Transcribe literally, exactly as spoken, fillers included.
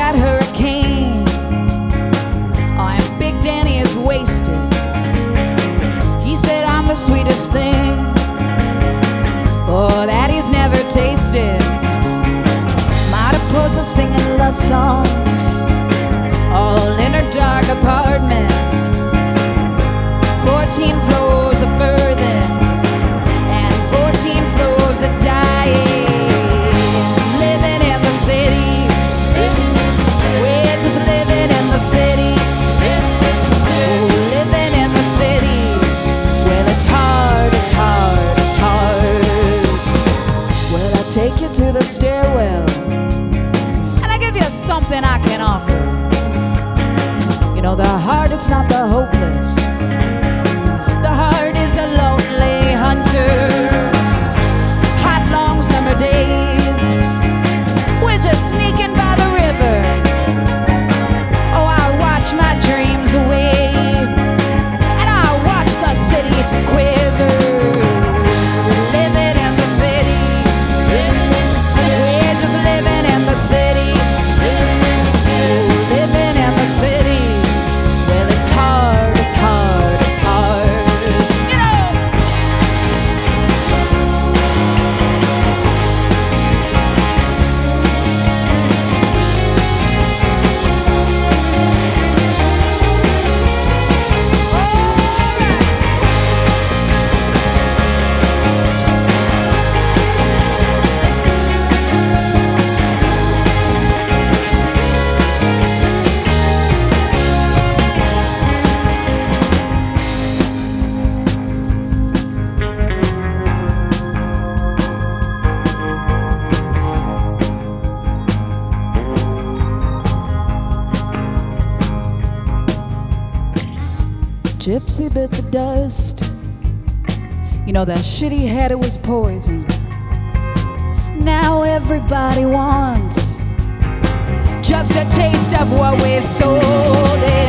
that hurricane. Oh, and Big Danny is wasted. He said I'm the sweetest thing, oh, that he's never tasted. Mariposa singing love songs all in her dark apartment. Fourteen floors of burden and fourteen floors of dying. Living in the city, we're just living in the city. Oh, living in the city, well, it's hard, it's hard, it's hard. Well, I'll take you to the stairwell and I give you something I can offer. You know, the heart, it's not the hopeless. The heart is a lonely hunter. Hot, long summer days, we're just sneaking by the river. Oh, I watch my dreams away, and I watch the city quiver. Living in the city, we're just living in the city. Living in the city, well, it's hard, it's hard, it's hard. You know. Gypsy bit the dust. You know, that shit he had, it was poison. Now everybody wants just a taste of what we sold.